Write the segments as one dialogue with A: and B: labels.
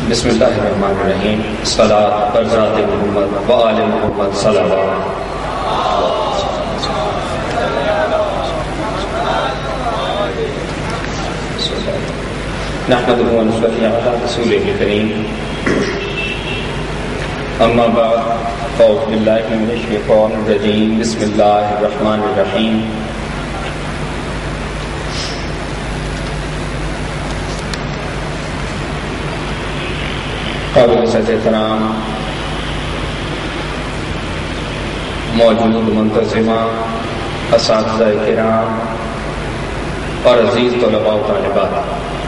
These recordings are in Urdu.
A: بسم اللہ الرحمن الرحیم. صلاۃ بر ذات محمد و آل محمد صلوات. نحمدہ و نصلی علی رسولہ الکریم. اما بعد اعوذ باللہ من الشیطان الرجیم. بسم اللہ الرحمن الرحیم. قابل احترام موجود منتظمہ، اساتذہ کرام اور عزیز طلباء و طالبات،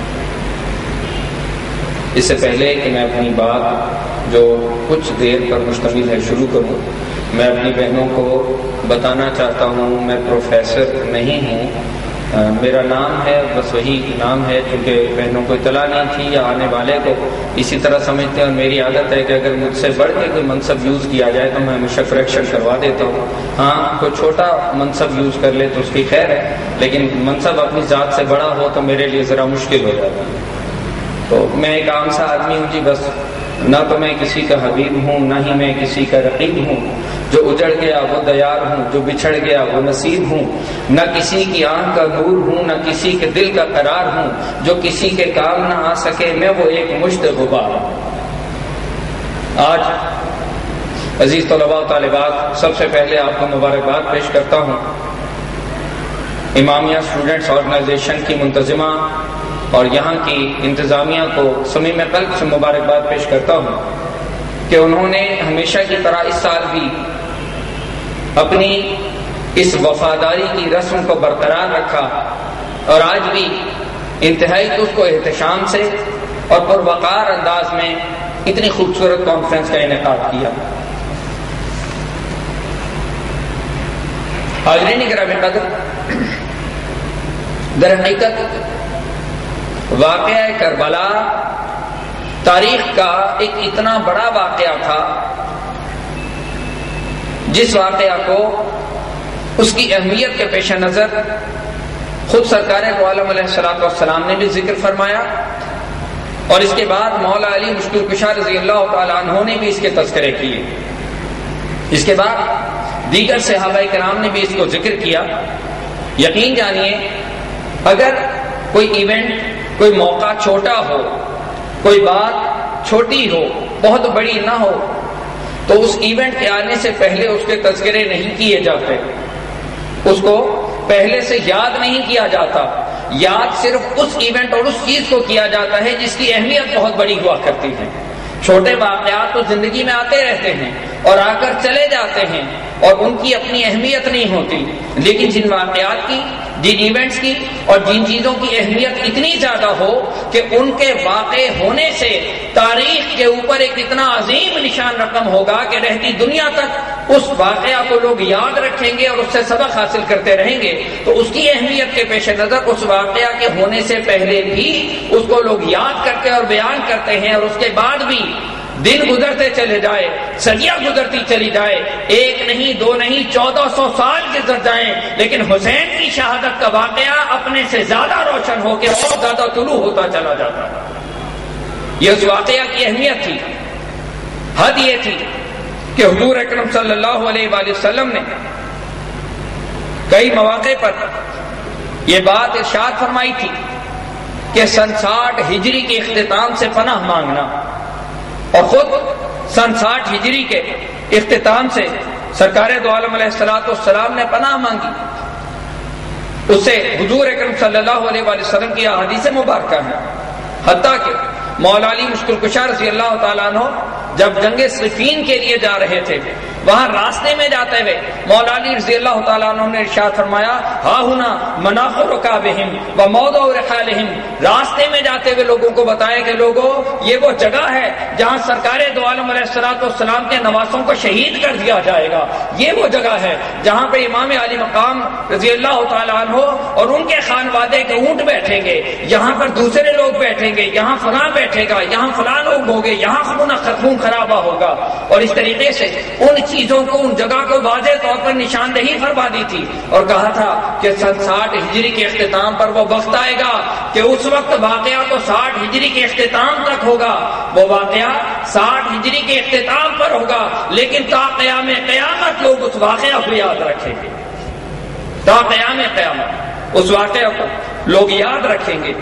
A: اس سے پہلے کہ میں اپنی بات جو کچھ دیر پر مشتمل ہے شروع کروں، میں اپنی بہنوں کو بتانا چاہتا ہوں میں پروفیسر نہیں ہوں. میرا نام ہے، بس وہی نام ہے، کیونکہ بہنوں کو اطلاع نہیں تھی یا آنے والے کو اسی طرح سمجھتے ہیں. اور میری عادت ہے کہ اگر مجھ سے بڑھ کے کوئی منصب یوز کیا جائے تو میں ہمیشہ کریکشن کروا دیتا ہوں. ہاں، کوئی چھوٹا منصب یوز کر لے تو اس کی خیر ہے، لیکن منصب اپنی ذات سے بڑا ہو تو میرے لیے ذرا مشکل ہو جاتا ہے. تو میں ایک عام سا آدمی ہوں جی، بس نہ تو میں کسی کا حبیب ہوں، نہ ہی میں کسی کا رقیب ہوں. جو اجڑ گیا وہ دیار ہوں، جو بچھڑ گیا وہ نصیب ہوں. نہ کسی کی آنکھ کا نور ہوں، نہ کسی کے دل کا قرار ہوں. جو کسی کے کام نہ آ سکے میں وہ ایک مشت غبار ہوں. آج عزیز طلباء و طالبات، سب سے پہلے آپ کو مبارکباد پیش کرتا ہوں امامیہ اسٹوڈنٹس آرگنائزیشن کی منتظمہ اور یہاں کی انتظامیہ کو صمیم قلب سے مبارکباد پیش کرتا ہوں کہ انہوں نے ہمیشہ کی طرح اس سال بھی اپنی اس وفاداری کی رسم کو برقرار رکھا اور آج بھی انتہائی اس کو احتشام سے اور پروقار انداز میں اتنی خوبصورت کانفرنس کا انعقاد کیا. حاضرین کرام قدر، در حقیقت واقعہ کربلا تاریخ کا ایک اتنا بڑا واقعہ تھا جس واقعہ کو اس کی اہمیت کے پیش نظر خود سرکار دو عالم علیہ الصلوۃ والسلام نے بھی ذکر فرمایا، اور اس کے بعد مولا علی مشکل کشا رضی اللہ تعالیٰ عنہ نے بھی اس کے تذکرے کیے. اس کے بعد دیگر صحابہ کرام نے بھی اس کو ذکر کیا. یقین جانیے، اگر کوئی ایونٹ، کوئی موقع چھوٹا ہو، کوئی بات چھوٹی ہو، بہت بڑی نہ ہو، تو اس ایونٹ کے آنے سے پہلے اس کے تذکرے نہیں کیے جاتے، اس کو پہلے سے یاد نہیں کیا جاتا. یاد صرف اس ایونٹ اور اس چیز کو کیا جاتا ہے جس کی اہمیت بہت بڑی ہوا کرتی ہے. چھوٹے واقعات تو زندگی میں آتے رہتے ہیں اور آ کر چلے جاتے ہیں اور ان کی اپنی اہمیت نہیں ہوتی، لیکن جن واقعات کی، جن ایونٹس کی اور جن چیزوں کی اہمیت اتنی زیادہ ہو کہ ان کے واقع ہونے سے تاریخ کے اوپر ایک اتنا عظیم نشان رقم ہوگا کہ رہتی دنیا تک اس واقعہ کو لوگ یاد رکھیں گے اور اس سے سبق حاصل کرتے رہیں گے، تو اس کی اہمیت کے پیش نظر اس واقعہ کے ہونے سے پہلے بھی اس کو لوگ یاد کرتے اور بیان کرتے ہیں. اور اس کے بعد بھی دن گزرتے چلے جائے، صدیاں گزرتی چلی جائے، ایک نہیں، دو نہیں، 1400 سال گزر جائیں، لیکن حسین کی شہادت کا واقعہ اپنے سے زیادہ روشن ہو کے اور زیادہ طلوع ہوتا چلا جاتا. یہ اس واقعہ کی اہمیت تھی. حد یہ تھی کہ حضور اکرم صلی اللہ علیہ وآلہ وسلم نے کئی مواقع پر یہ بات ارشاد فرمائی تھی کہ سن 60 ہجری کے اختتام سے پناہ مانگنا، اور خود سن 60 ہجری کے اختتام سے سرکار دو عالم علیہ الصلوۃ والسلام نے پناہ مانگی. اس سے حضور اکرم صلی اللہ علیہ وآلہ وسلم کی احادیث مبارکہ ہیں. حتیٰ کہ مولا علی مشکل کشا رضی اللہ تعالیٰ عنہ جب جنگ صفین کے لیے جا رہے تھے، وہاں راستے میں جاتے ہوئے مولا علی رضی اللہ تعالیٰ عنہ نے ارشاد فرمایا، ہا ہنا مناخر رکابہم و موضع رحالہم. راستے میں جاتے ہوئے لوگوں کو بتایا کہ لوگوں، یہ وہ جگہ ہے جہاں سرکار دو عالم علیہ الصلوۃ والسلام کے نواسوں کو شہید کر دیا جائے گا. یہ وہ جگہ ہے جہاں پہ امام علی مقام رضی اللہ تعالیٰ عنہ اور ان کے خانوادے کے اونٹ بیٹھیں گے، یہاں پر دوسرے لوگ بیٹھیں گے، یہاں فلاں بیٹھے گا، یہاں فلاں لوگ ہوں گے، یہاں خون خرابہ ہوگا. اور اس طریقے سے ان چیزوں کو، ان جگہ کو واضح طور پر نشاندہی فرما دی تھی اور کہا تھا کہ سن 60 ہجری کے اختتام پر وہ وقت آئے گا کہ اس وقت واقعہ تو 60 ہجری کے اختتام تک ہوگا، وہ واقعہ 60 ہجری کے اختتام پر ہوگا، لیکن تا قیام قیامت لوگ اس واقعہ کو یاد رکھیں گے، تا قیام قیامت اس واقعہ کو لوگ یاد رکھیں گے۔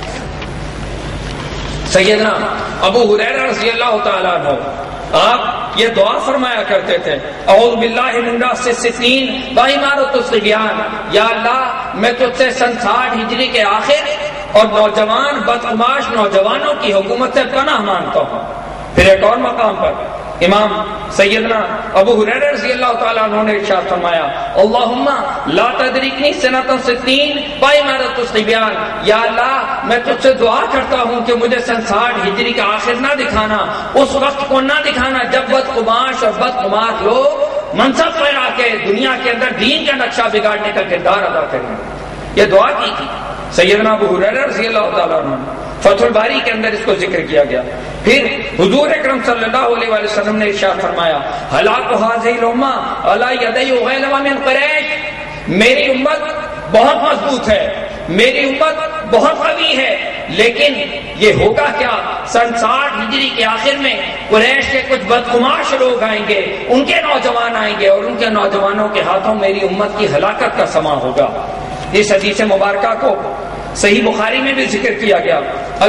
A: سیدنا ابو ہریرہ رضی اللہ تعالیٰ عنہ آپ یہ دعا فرمایا کرتے تھے، اعوذ باللہ من راس الستین وعمارۃ الصبیان، یا اللہ میں تجھ سے سن 60 ہجری کے آخر اور نوجوان بدقماش نوجوانوں کی حکومت سے پناہ مانگتا ہوں۔ پھر ایک اور مقام پر امام سیدنا ابو ہریرہ رضی اللہ تعالیٰ عنہ نے ارشاد فرمایا، اللہم لا تدرکنی سنۃ 60 وعمارۃ الصبیان، یا اللہ میں تجھ سے دعا کرتا ہوں کہ مجھے سن 60 ہجری کا آخر نہ دکھانا، اس وقت کو نہ دکھانا جب بدقماش اور بدقماش لوگ منصب پر آ کے دنیا کے اندر دین کا نقشہ بگاڑنے کا کردار ادا کریں۔ یہ دعا کی تھی سیدنا ابو ہریرہ رضی اللہ تعالیٰ عنہ، فتح الباری کے اندر اس کو ذکر کیا گیا۔ پھر حضور اکرم صلی اللہ علیہ وآلہ وسلم نے ارشاد فرمایا، ہلاک هذه الامہ علی یدی غیلما من قریش، میری امت بہت مضبوط ہے، میری امت بہت قوی ہے، لیکن یہ ہوگا کیا، سن 60 ہجری کے آخر میں قریش کے کچھ بدقماش لوگ آئیں گے، ان کے نوجوان آئیں گے اور ان کے نوجوانوں کے ہاتھوں میری امت کی ہلاکت کا سما ہوگا۔ اس حدیث مبارکہ کو صحیح بخاری میں بھی ذکر کیا گیا،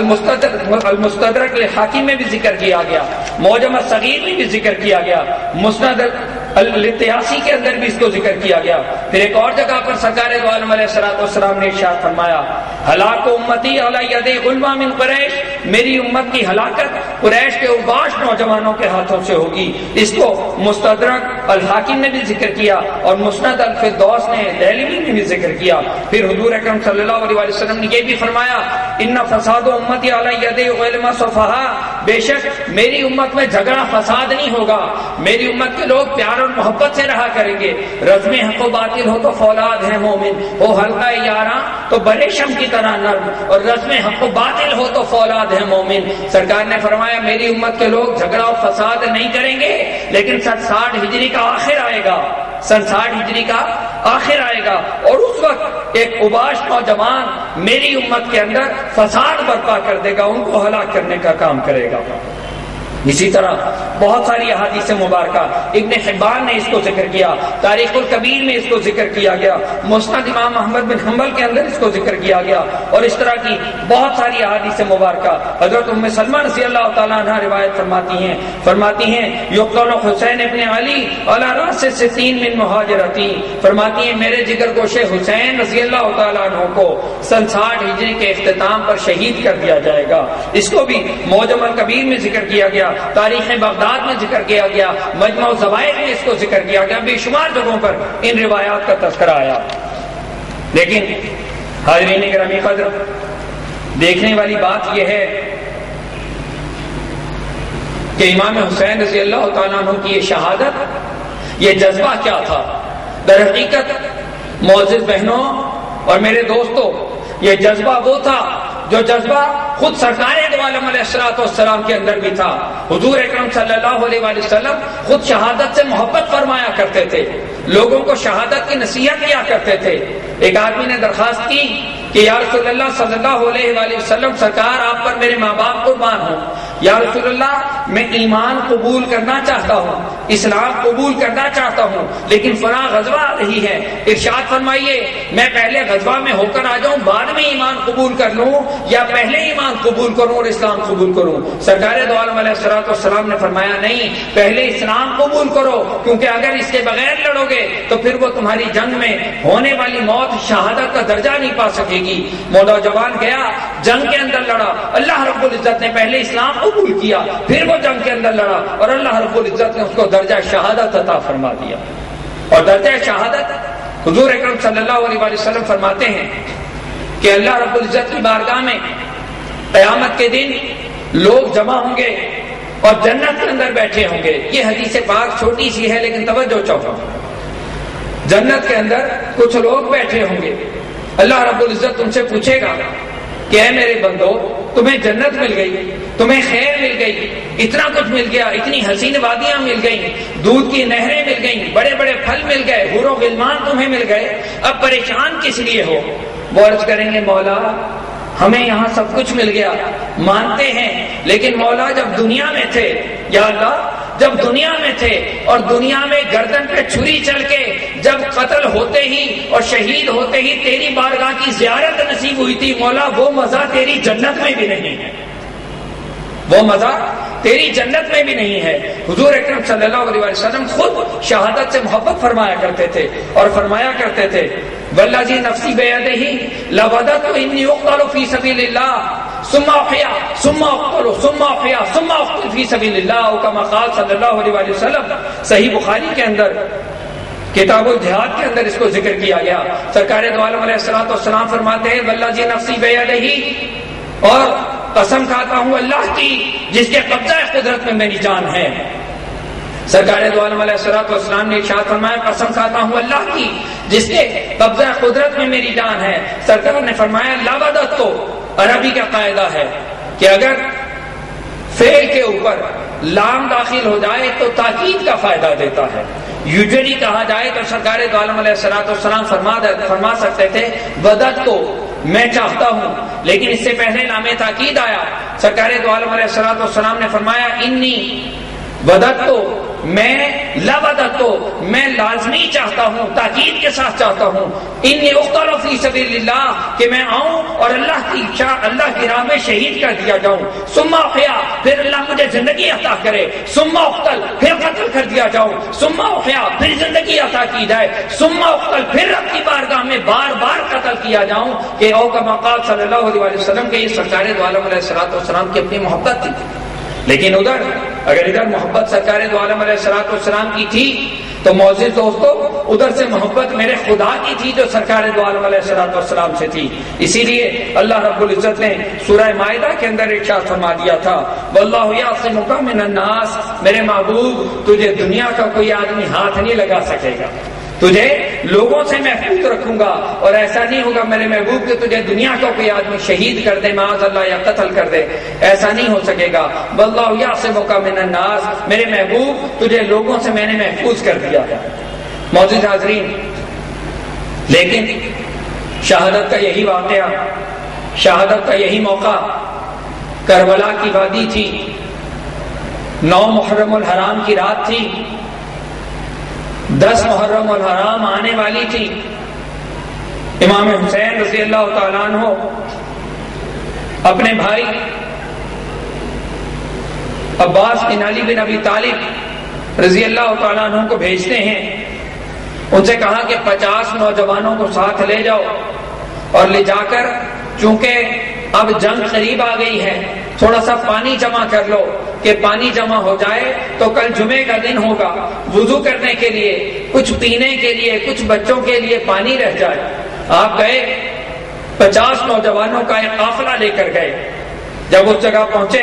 A: المستدرک للحاکم میں بھی ذکر کیا گیا، معجم الصغیر میں بھی ذکر کیا گیا، مسند الاتیاسی کے اندر بھی اس کو ذکر کیا گیا۔ پھر ایک اور جگہ پر سرکار دو عالم علیہ الصلوۃ والسلام نے ارشاد فرمایا، ہلاک امتی علی ید غلما من قریش، میری امت کی ہلاکت قریش کے اوباش نوجوانوں کے ہاتھوں سے ہوگی۔ اس کو مستدرک الحاکم نے بھی ذکر کیا اور مسند الفردوس نے دہلوی نے بھی ذکر کیا۔ پھر حضور اکرم صلی اللہ علیہ وسلم نے یہ بھی فرمایا، ان فساد امتی علی ید غلما صفحاء، بے شک میری امت میں جھگڑا فساد نہیں ہوگا، میری امت کے لوگ پیار اور محبت سے رہا کریں گے، رزم حق و باطل ہو تو فولاد ہے مومن، ہو حلقہ یاراں تو برے شم کی طرح نرم، اور رزم حق و باطل ہو تو فولاد ہے مومن۔ سرکار نے فرمایا میری امت کے لوگ جھگڑا و فساد نہیں کریں گے، لیکن سن 60 ہجری کا آخر آئے گا، سن 60 ہجری کا آخر آئے گا، اور اس وقت ایک اوباش نوجوان میری امت کے اندر فساد برپا کر دے گا، ان کو ہلاک کرنے کا کام کرے گا۔ اسی طرح بہت ساری احادیث مبارکہ ابن حبان نے اس کو ذکر کیا، تاریخ الکبیر میں اس کو ذکر کیا گیا، مسند امام احمد بن حنبل کے اندر اس کو ذکر کیا گیا، اور اس طرح کی بہت ساری احادیث مبارکہ حضرت ام سلمہ رضی اللہ تعالیٰ عنہ روایت فرماتی ہیں یقتل حسین ابن علی علی راس 60 من مہاجرتی، فرماتی ہیں میرے جگر گوشے حسین رضی اللہ تعالیٰ عنہ کو سن 60 ہجری کے اختتام پر شہید کر دیا جائے گا۔ اس کو بھی معجم الکبیر میں ذکر کیا گیا، تاریخ بغداد میں ذکر کیا گیا، مجمع الزوائد میں اس کو ذکر کیا گیا، بے شمار جگہوں پر ان روایات کا تذکرہ آیا۔ لیکن حاضرین گرامی قدر، دیکھنے والی بات یہ ہے کہ امام حسین رضی اللہ تعالیٰ عنہ کی یہ شہادت، یہ جذبہ کیا تھا؟ در حقیقت معزز بہنوں اور میرے دوستوں، یہ جذبہ وہ تھا جو جذبہ خود سرکار دو عالم علیہ الصلوۃ والسلام کے اندر بھی تھا۔ حضور اکرم صلی اللہ علیہ وآلہ وسلم خود شہادت سے محبت فرمایا کرتے تھے، لوگوں کو شہادت کی نصیحت کیا کرتے تھے۔ ایک آدمی نے درخواست کی کہ یا رسول اللہ صلی اللہ علیہ وآلہ وسلم، سرکار آپ پر میرے ماں باپ قربان ہوں، یا رسول اللہ میں ایمان قبول کرنا چاہتا ہوں، اسلام قبول کرنا چاہتا ہوں، لیکن فلاں غزوہ آ رہی ہے، ارشاد فرمائیے میں پہلے غزوہ میں ہو کر آ جاؤں، بعد میں ایمان قبول کر لوں، یا پہلے ایمان قبول کروں اور اسلام قبول کروں؟ سرکار دو عالم علیہ الصلوۃ والسلام نے فرمایا نہیں، پہلے اسلام قبول کرو، کیونکہ اگر اس کے بغیر لڑو گے تو پھر وہ تمہاری جنگ میں ہونے والی موت شہادت کا درجہ نہیں پا سکے گی۔ نوجوان گیا، جنگ کے اندر لڑا، اللہ رب العزت نے پہلے اسلام قبول کیا، پھر وہ جنگ کے اندر لڑا اور اللہ رب العزت نے اس کو درجہ شہادت عطا فرما دیا۔ اور درجہ شہادت حضور اکرم صلی اللہ علیہ وآلہ وسلم فرماتے ہیں کہ اللہ رب العزت کی بارگاہ میں قیامت کے دن لوگ جمع ہوں گے اور جنت کے اندر بیٹھے ہوں گے۔ یہ حدیث پاک چھوٹی سی ہے لیکن توجہ چاہو، جنت کے اندر کچھ لوگ بیٹھے ہوں گے، اللہ رب العزت ان سے پوچھے گا کہ اے میرے بندو تمہیں جنت مل گئی، تمہیں خیر مل گئی، اتنا کچھ مل گیا، اتنی حسین وادیاں مل گئیں، دودھ کی نہریں مل گئیں، بڑے بڑے پھل مل گئے، حور و غلمان تمہیں مل گئے، اب پریشان کس لیے ہو؟ وہ عرض کریں گے مولا ہمیں یہاں سب کچھ مل گیا، مانتے ہیں، لیکن مولا جب دنیا میں تھے، یا اللہ جب دنیا میں تھے اور دنیا میں گردن پہ چھری چل کے جب قتل ہوتے ہی اور شہید ہوتے ہی تیری بارگاہ کی زیارت نصیب ہوئی تھی مولا، وہ مزہ تیری جنت میں بھی نہیں ہے، وہ مزہ تیری جنت میں بھی نہیں ہے۔ حضور اکرم صلی اللہ علیہ وسلم خود شہادت سے محبت فرمایا کرتے تھے اور فرمایا کرتے تھے والذی نفسی بیدہ لوددت انی اقتل فی سبیل اللہ ثم احیا ثم اقتل ثم احیا ثم اقتل فی سبیل اللہ، او کما قال صلی اللہ علیہ وسلم۔ صحیح بخاری کے اندر کتاب الجہاد کے اندر اس کو ذکر کیا گیا۔ سرکار دو عالم علیہ الصلوۃ والسلام فرماتے ہیں والذی نفسی بیدہ، اور قسم کھاتا ہوں اللہ کی جس کے قبضہ قدرت میں میری جان ہے۔ سرکار دو عالم علیہ الصلوۃ والسلام نے ارشاد فرمایا قسم کھاتا ہوں اللہ کی جس کے قبضہ قدرت میں میری جان ہے۔ سرکار نے فرمایا لوددت، تو عربی کا قاعدہ ہے کہ اگر فعل کے اوپر لام داخل ہو جائے تو تاکید کا فائدہ دیتا ہے۔ یوجولی کہا جائے تو سرکار دو عالم علیہ الصلوۃ والسلام فرما سکتے تھے وددت کو، میں چاہتا ہوں، لیکن اس سے پہلے لام تاکید آیا۔ سرکار دو عالم علیہ الصلوۃ والسلام نے فرمایا انی وددت، میں لوددت، میں لازمی چاہتا ہوں، تاکید کے ساتھ چاہتا ہوں، انی اقتل فی سبیل اللہ، کہ میں آؤں اور اللہ کی راہ میں شہید کر دیا جاؤں، ثم احیا، پھر اللہ مجھے زندگی عطا کرے، ثم اقتل، پھر قتل کر دیا جاؤں، ثم احیا، پھر زندگی عطا کی جائے، ثم اقتل، پھر رب کی بارگاہ میں بار بار قتل کیا جاؤں، کہ او کما قال صلی اللہ علیہ وسلم کے یہ سرکار دو عالم علیہ الصلوۃ والسلام کی اپنی محبت تھی۔ لیکن اگر ادھر محبت سرکار دو عالم علیہ الصلوۃ والسلام کی تھی تو معزز دوستو ادھر سے محبت میرے خدا کی تھی جو سرکار دو عالم علیہ الصلوۃ والسلام سے تھی۔ اسی لیے اللہ رب العزت نے سورہ مائدہ کے اندر ارشاد فرما دیا تھا واللہ یعصمک من الناس، میرے محبوب تجھے دنیا کا کوئی آدمی ہاتھ نہیں لگا سکے گا، تجھے لوگوں سے محفوظ رکھوں گا، اور ایسا نہیں ہوگا میرے محبوب کہ تجھے دنیا کا کوئی آدمی شہید کر دے معاذ اللہ یا قتل کر دے، ایسا نہیں ہو سکے گا۔ واللہ یعصمک من الناس، میرے محبوب تجھے لوگوں سے میں نے محفوظ کر دیا ہے۔ معزز حاضرین، لیکن شہادت کا یہی واقعہ، شہادت کا یہی موقع کربلا کی وادی تھی، 9 محرم الحرام کی رات تھی، 10 محرم الحرام آنے والی تھی۔ امام حسین رضی اللہ تعالیٰ عنہ اپنے بھائی عباس بن علی بن ابی طالب رضی اللہ تعالیٰ عنہ کو بھیجتے ہیں، ان سے کہا کہ 50 نوجوانوں کو ساتھ لے جاؤ اور لے جا کر، چونکہ اب جنگ قریب آ گئی ہے، تھوڑا سا پانی جمع کر لو، کہ پانی جمع ہو جائے تو کل جمعے کا دن ہوگا، وضو کرنے کے لیے، کچھ پینے کے لیے، کچھ بچوں کے لیے پانی رہ جائے۔ آپ گئے، 50 نوجوانوں کا ایک قافلہ لے کر گئے۔ جب اس جگہ پہنچے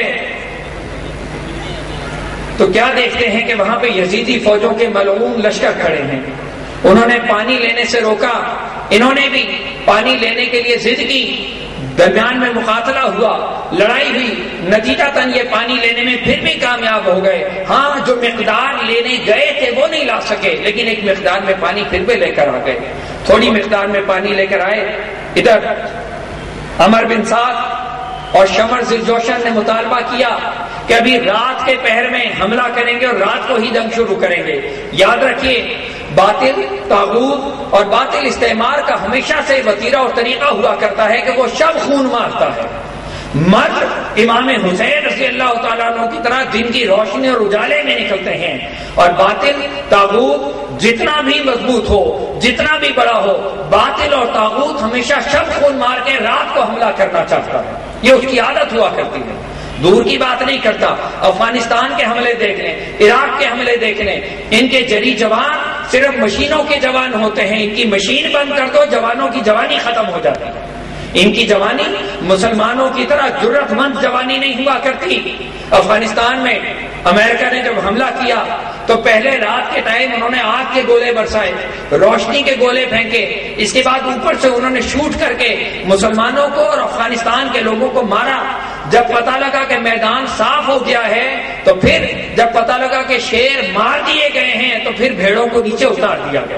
A: تو کیا دیکھتے ہیں کہ وہاں پہ یزیدی فوجوں کے ملعون لشکر کھڑے ہیں۔ انہوں نے پانی لینے سے روکا، انہوں نے بھی پانی لینے کے لیے ضد کی، درمیان میں مقاتلہ ہوا، لڑائی ہوئی، نتیجتاً یہ پانی لینے میں پھر بھی کامیاب ہو گئے۔ ہاں جو مقدار لینے گئے تھے وہ نہیں لا سکے، لیکن ایک مقدار میں پانی پھر بھی لے کر آ گئے، تھوڑی مقدار میں پانی لے کر آئے۔ ادھر عمر بن سعد اور شمر ذوالجوشن نے مطالبہ کیا کہ ابھی رات کے پہر میں حملہ کریں گے اور رات کو ہی جنگ شروع کریں گے۔ یاد رکھیے باطل، طاغوت اور باطل استعمار کا ہمیشہ سے وتیرہ اور طریقہ ہوا کرتا ہے کہ وہ شب خون مارتا ہے۔ مرد امام حسین رضی اللہ تعالیٰ عنہ کی طرح دن کی روشنی اور اجالے میں نکلتے ہیں، اور باطل طاغوت جتنا بھی مضبوط ہو، جتنا بھی بڑا ہو، باطل اور طاغوت ہمیشہ شب خون مار کے رات کو حملہ کرنا چاہتا ہے، یہ اس کی عادت ہوا کرتی ہے۔ دور کی بات نہیں کرتا، افغانستان کے حملے دیکھ لیں، عراق کے حملے دیکھ لیں، ان کے جری جوان صرف مشینوں کے جوان ہوتے ہیں، ان کی مشین بند کر دو جوانوں کی جوانی ختم ہو جاتی ہے۔ ان کی جوانی مسلمانوں کی طرح جرت مند جوانی نہیں ہوا کرتی۔ افغانستان میں امریکہ نے جب حملہ کیا تو پہلے رات کے ٹائم انہوں نے آگ کے گولے برسائے، روشنی کے گولے پھینکے، اس کے بعد اوپر سے انہوں نے شوٹ کر کے مسلمانوں کو اور افغانستان کے لوگوں کو مارا۔ جب پتہ لگا کہ میدان صاف ہو گیا ہے تو پھر جب پتہ لگا کہ شیر مار دیے گئے ہیں تو پھر بھیڑوں کو نیچے اتار دیا گیا۔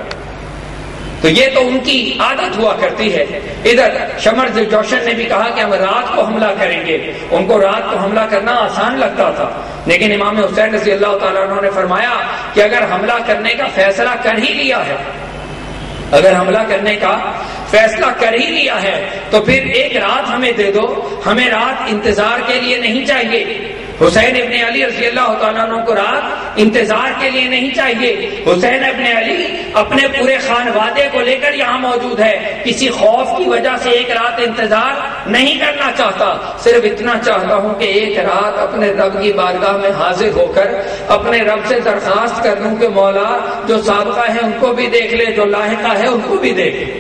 A: تو یہ تو ان کی عادت ہوا کرتی ہے۔ ادھر شمر جوشن نے بھی کہا کہ ہم رات کو حملہ کریں گے، ان کو رات کو حملہ کرنا آسان لگتا تھا، لیکن امام حسین رضی اللہ تعالیٰ عنہ نے فرمایا کہ اگر حملہ کرنے کا فیصلہ کر ہی لیا ہے، اگر حملہ کرنے کا فیصلہ کر ہی لیا ہے تو پھر ایک رات ہمیں دے دو، ہمیں رات انتظار کے لیے نہیں چاہیے۔ حسین ابن علی رضی اللہ تعالیٰ عنہ کو رات انتظار کے لیے نہیں چاہیے۔ حسین ابن علی اپنے پورے خانوادے کو لے کر یہاں موجود ہے، کسی خوف کی وجہ سے ایک رات انتظار نہیں کرنا چاہتا، صرف اتنا چاہتا ہوں کہ ایک رات اپنے رب کی بارگاہ میں حاضر ہو کر اپنے رب سے درخواست کر دوں کہ مولا جو سابقہ ہے ان کو بھی دیکھ لے، جو لاحقہ ہے ان کو بھی دیکھ لے۔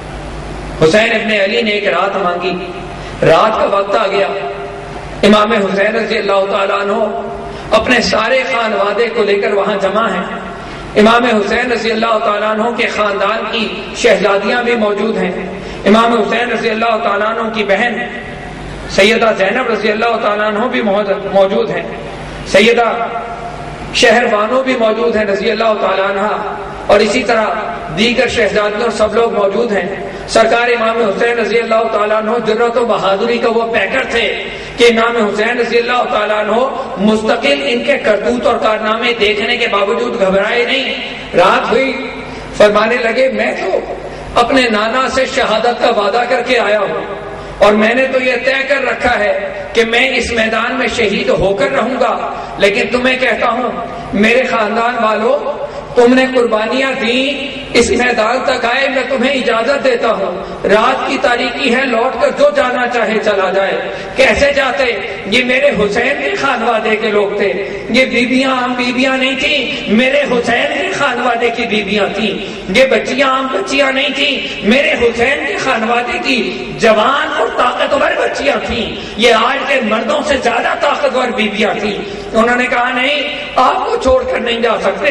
A: حسین ابن علی نے ایک رات مانگی، رات کا وقت آ گیا، امام حسین رضی اللہ تعالیٰ عنہ اپنے سارے خانوادے کو لے کر وہاں جمع ہیں۔ امام حسین رضی اللہ تعالیٰ عنہ کے خاندان کی شہزادیاں بھی موجود ہیں۔ امام حسین رضی اللہ تعالیٰ عنہ کی بہن سیدہ زینب رضی اللہ تعالیٰ عنہ بھی موجود ہیں، سیدہ شہر بانو بھی موجود ہیں رضی اللہ تعالیٰ عنہ، اور اسی طرح دیگر شہزادیوں سب لوگ موجود ہیں۔ سرکار امام حسین رضی اللہ تعالیٰ عنہ جرأت و بہادری کا وہ پیکر تھے کہ امام حسین رضی اللہ تعالیٰ عنہ مستقل ان کے کرتوت اور کارنامے دیکھنے کے باوجود گھبرائے نہیں۔ رات ہوئی، فرمانے لگے میں تو اپنے نانا سے شہادت کا وعدہ کر کے آیا ہوں، اور میں نے تو یہ طے کر رکھا ہے کہ میں اس میدان میں شہید ہو کر رہوں گا، لیکن تمہیں کہتا ہوں میرے خاندان والوں، تم نے قربانیاں دی، اس میدان تک آئے، میں تمہیں اجازت دیتا ہوں، رات کی تاریکی ہے، لوٹ کر جو جانا چاہے چلا جائے۔ کیسے جاتے؟ یہ میرے حسین کے خانوادے کے لوگ تھے، یہ بیویاں عام بیویاں نہیں تھیں، میرے حسین کے خانوادے کی بیویاں تھیں، یہ بچیاں عام بچیاں نہیں تھیں، میرے حسین کے خانوادے کی جوان اور طاقتور بچیاں تھیں، یہ آج کے مردوں سے زیادہ طاقتور بیویاں تھیں۔ انہوں نے کہا نہیں، آپ کو چھوڑ کر نہیں جا سکتے۔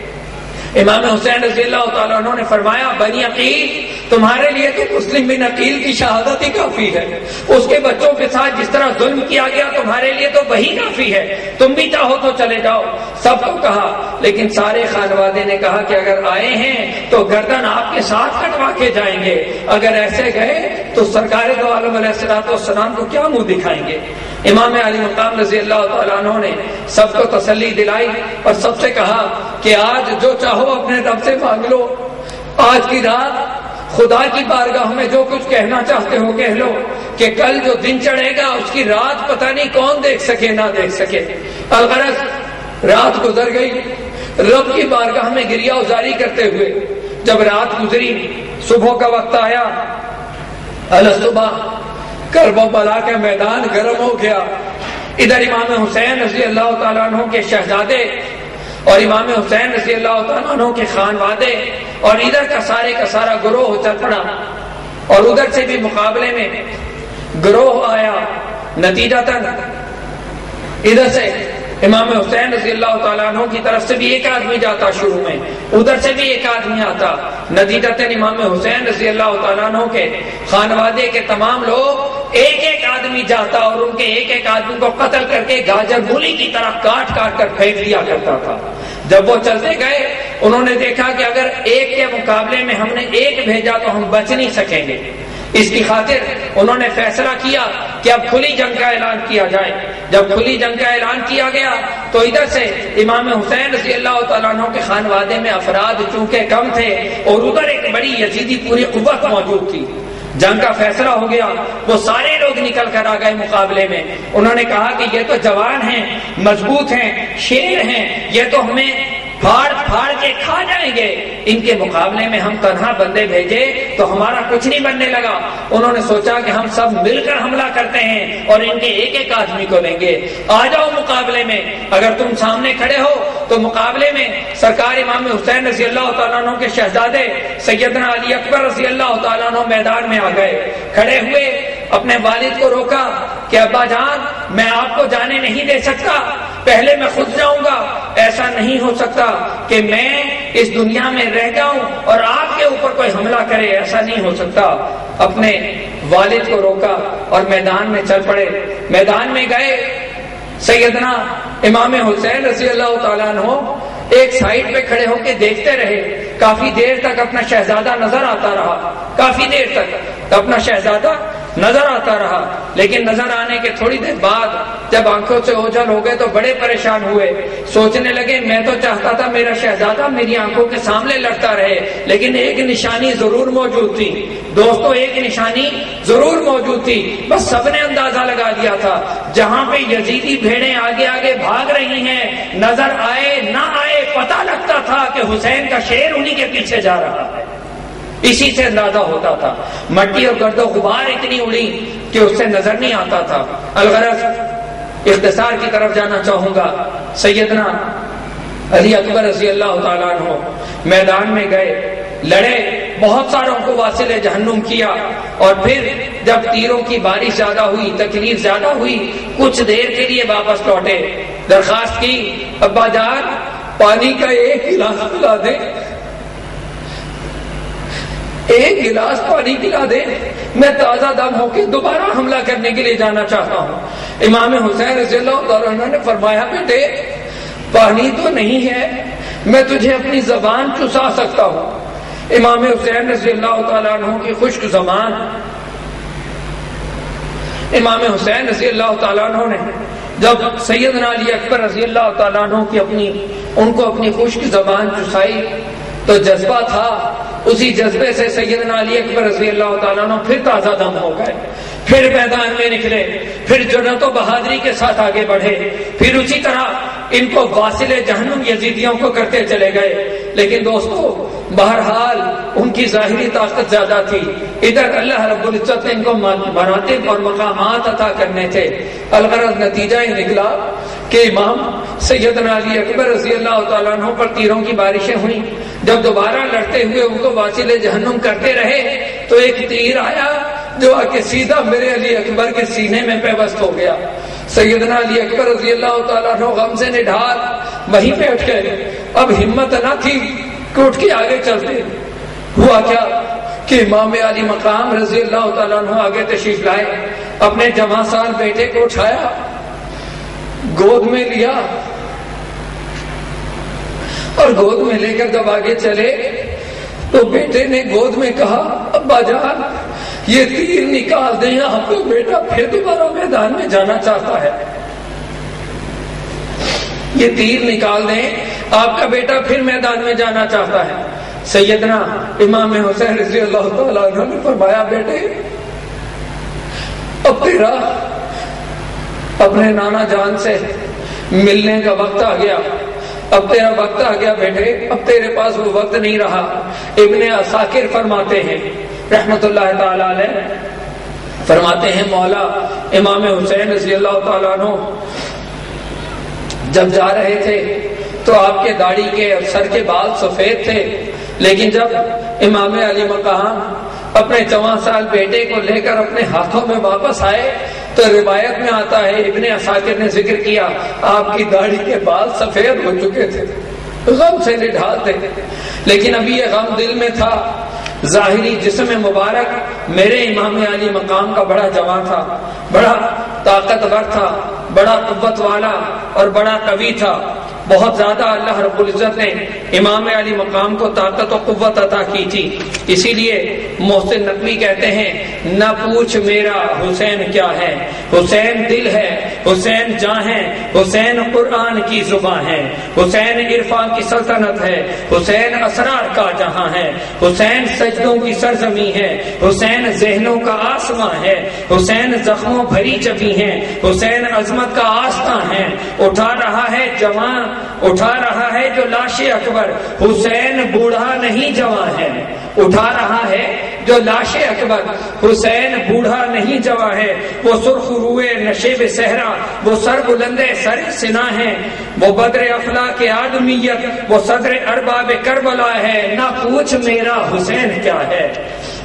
A: امام حسین رضی اللہ تعالیٰ عنہ نے فرمایا بنی عقیل، تمہارے لیے تو مسلم بن عقیل کی شہادت ہی کافی ہے، اس کے بچوں کے ساتھ جس طرح ظلم کیا گیا تمہارے لیے تو وہی کافی ہے، تم بھی چاہو تو چلے جاؤ۔ سب کو کہا، لیکن سارے خانوادے نے کہا کہ اگر آئے ہیں تو گردن آپ کے ساتھ کٹوا کے جائیں گے، اگر ایسے گئے تو سرکار دو عالم علیہ الصلوۃ والسلام کو کیا منہ دکھائیں گے۔ امام علی مقام رضی اللہ تعالیٰ عنہ نے سب کو تسلی دلائی اور سب سے کہا کہ آج جو چاہو اپنے رب سے مانگ لو، آج کی رات خدا کی بارگاہ میں جو کچھ کہنا چاہتے ہو کہہ لو، کہ کل جو دن چڑھے گا اس کی رات پتہ نہیں کون دیکھ سکے نہ دیکھ سکے۔ الغرض رات گزر گئی، رب کی بارگاہ میں گریہ ازاری کرتے ہوئے جب رات گزری، صبح کا وقت آیا، الصبح کرب و بلا کا میدان گرم ہو گیا۔ ادھر امام حسین رضی اللہ تعالیٰ عنہ کے شہزادے اور امام حسین رضی اللہ تعالیٰ عنہ کے خانوادے اور ادھر کا سارا گروہ چل پڑا، اور ادھر سے بھی مقابلے میں گروہ آیا۔ نتیجتاً ادھر سے امام حسین رضی اللہ تعالیٰ عنہ کی طرف سے بھی ایک آدمی جاتا، شروع میں ادھر سے بھی ایک آدمی آتا، نتیجتاً امام حسین رضی اللہ تعالیٰ عنہ کے خانوادے کے تمام لوگ ایک ایک آدمی جاتا اور ان کے ایک ایک آدمی کو قتل کر کے گاجر مولی کی طرح کاٹ کاٹ کر پھینک دیا کرتا تھا۔ جب وہ چلتے گئے انہوں نے دیکھا کہ اگر ایک کے مقابلے میں ہم نے ایک بھیجا تو ہم بچ نہیں سکیں گے، اس کی خاطر انہوں نے فیصلہ کیا کہ اب کھلی جنگ کا اعلان کیا جائے۔ جب کھلی جنگ کا اعلان کیا گیا تو ادھر سے امام حسین رضی اللہ تعالیٰ عنہ کے خانوادے میں افراد چونکہ کم تھے اور ادھر ایک بڑی یزیدی پوری قوت موجود تھی، جنگ کا فیصلہ ہو گیا، وہ سارے لوگ نکل کر آ گئے مقابلے میں۔ انہوں نے کہا کہ یہ تو جوان ہیں، مضبوط ہیں، شیر ہیں، یہ تو ہمیں پھاڑ پھاڑ کے کھا جائیں گے، ان کے مقابلے میں ہم تنہا بندے بھیجے تو ہمارا کچھ نہیں بننے لگا۔ انہوں نے سوچا کہ ہم سب مل کر حملہ کرتے ہیں اور ان کے ایک ایک آدمی کو لیں گے، آ جاؤ مقابلے میں، اگر تم سامنے کھڑے ہو تو مقابلے میں سرکار امام حسین رضی اللہ تعالیٰ عنہ کے شہزادے سیدنا علی اکبر رضی اللہ تعالیٰ عنہ میدان میں آ گئے، کھڑے ہوئے، اپنے والد کو روکا کہ ابا جان میں آپ کو جانے نہیں دے سکتا، پہلے میں خود جاؤں گا، ایسا نہیں ہو سکتا کہ میں اس دنیا میں رہ جاؤں اور آپ کے اوپر کوئی حملہ کرے، ایسا نہیں ہو سکتا۔ اپنے والد کو روکا اور میدان میں چل پڑے۔ میدان میں گئے، سیدنا امام حسین رضی اللہ تعالیٰ عنہ ایک سائڈ پہ کھڑے ہو کے دیکھتے رہے۔ کافی دیر تک اپنا شہزادہ نظر آتا رہا، کافی دیر تک اپنا شہزادہ نظر آتا رہا، لیکن نظر آنے کے تھوڑی دیر بعد جب آنکھوں سے اوجھل ہو گئے تو بڑے پریشان ہوئے۔ سوچنے لگے میں تو چاہتا تھا میرا شہزادہ میری آنکھوں کے سامنے لڑتا رہے، لیکن ایک نشانی ضرور موجود تھی دوستو، ایک نشانی ضرور موجود تھی۔ بس سب نے اندازہ لگا دیا تھا، جہاں پہ یزیدی بھیڑیں آگے آگے بھاگ رہی ہیں، نظر آئے نہ آئے پتہ لگتا تھا کہ حسین کا شیر انہی کے پیچھے جا رہا ہے۔ اسی سے اندازہ ہوتا تھا۔ مٹی اور گرد و غبار اتنی اڑی کہ اس سے نظر نہیں آتا تھا۔ الغرض اختصار کی طرف جانا چاہوں گا۔ سیدنا علی اکبر رضی اللہ تعالیٰ عنہ میدان میں گئے، لڑے، بہت ساروں کو واصل جہنم کیا، اور پھر جب تیروں کی بارش زیادہ ہوئی، تکلیف زیادہ ہوئی، کچھ دیر کے لیے واپس لوٹے۔ درخواست کی ابا جان پانی کا ایک گلاس پلا دے، ایک گلاس پانی پلا دے، میں تازہ دم ہو کے دوبارہ حملہ کرنے کے لیے جانا چاہتا ہوں۔ امام حسین رضی اللہ تعالیٰ عنہ نے فرمایا بیٹے پانی تو نہیں ہے، میں تجھے اپنی زبان چسا سکتا ہوں۔ امام حسین رضی اللہ تعالیٰ عنہ کی خشک زبان، امام حسین رضی اللہ تعالیٰ عنہ نے جب سیدنا علی اکبر رضی اللہ تعالیٰ عنہ کی ان کو اپنی خشک زبان چسائی تو جذبہ تھا، اسی جذبے سے سیدنا علی اکبر رضی اللہ تعالیٰ عنہ پھر تازہ دم ہو گئے، پھر میدان میں نکلے، پھر جرأت و بہادری کے ساتھ آگے بڑھے، پھر اسی طرح ان کو واصل جہنم یزیدیوں کو کرتے چلے گئے۔ لیکن دوستو بہرحال ان کی ظاہری طاقت زیادہ تھی، ادھر اللہ رب العزت نے ان کو مراتب اور مقامات عطا کرنے تھے۔ الغرض نتیجہ یہ نکلا کہ امام سیدنا علی اکبر رضی اللہ تعالیٰ عنہ پر تیروں کی بارشیں ہوئیں۔ جب دوبارہ لڑتے ہوئے ان کو واصل جہنم کرتے رہے تو ایک تیر آیا جو آ کے سیدھا میرے علی اکبر کے سینے میں پیوست ہو گیا۔ سیدنا علی اکبر رضی اللہ تعالیٰ عنہ غم سے نڈھال وہیں پہ اٹھ گئے۔ اب ہمت نہ تھی کہ اٹھ کے آگے چلتے۔ ہوا کیا کہ امام علی مقام رضی اللہ تعالیٰ عنہ آگے تشریف لائے، اپنے جوان سال بیٹے کو اٹھایا، گود میں لیا، اور گود میں لے کر جب آگے چلے تو بیٹے نے گود میں کہا ابا جان یہ تیر نکال دیں، آپ کا بیٹا پھر دوبارہ میدان میں جانا چاہتا ہے، یہ تیر نکال دیں، آپ کا بیٹا پھر میدان میں جانا چاہتا ہے۔ سیدنا امام حسین رضی اللہ تعالیٰ عنہ نے فرمایا بیٹے اب تیرا اپنے نانا جان سے ملنے کا وقت آ گیا، اب تیرا وقت آ گیا بیٹے، اب تیرے پاس وہ وقت نہیں رہا۔ ابن عساکر فرماتے ہیں رحمت اللہ تعالی علیہ، فرماتے ہیں مولا امام حسین رضی اللہ تعالیٰ عنہ جب جا رہے تھے تو آپ کے داڑھی کے اور سر کے بال سفید تھے، لیکن جب امام علی مقام اپنے 14 سال بیٹے کو لے کر اپنے ہاتھوں میں واپس آئے تو روایت میں آتا ہے، ابن عساکر نے ذکر کیا آپ کی داڑھی کے بال سفید ہو چکے تھے، غم سے نڈھال تھے، لیکن ابھی یہ غم دل میں تھا۔ ظاہری جسم مبارک میرے امام علی مقام کا بڑا جوان تھا، بڑا طاقتور تھا، بڑا قوت والا اور بڑا قوی تھا۔ بہت زیادہ اللہ رب العزت نے امام علی مقام کو طاقت و قوت عطا کی تھی، اسی لیے محسن نقوی کہتے ہیں نہ پوچھ میرا حسین کیا ہے، حسین دل ہے، حسین جاں ہے، حسین قرآن کی زباں ہے، حسین عرفان کی سلطنت ہے، حسین اسرار کا جہاں ہے، حسین سجدوں کی سرزمین ہے، حسین ذہنوں کا آسماں ہے، حسین زخموں بھری چبی ہے، حسین عظمت کا آستان ہے، اٹھا رہا ہے جوان، اٹھا رہا ہے جو لاش اکبر، حسین بوڑھا نہیں جوان ہے، اٹھا رہا ہے جو لاش اکبر، حسین بوڑھا نہیں جوان ہے، وہ سرخ روئے نشیب صحرا، وہ سر بلندے سر سنا ہے، وہ بدر افلاک آدمیت، وہ صدر ارباب کربلا ہے، نہ پوچھ میرا حسین کیا ہے۔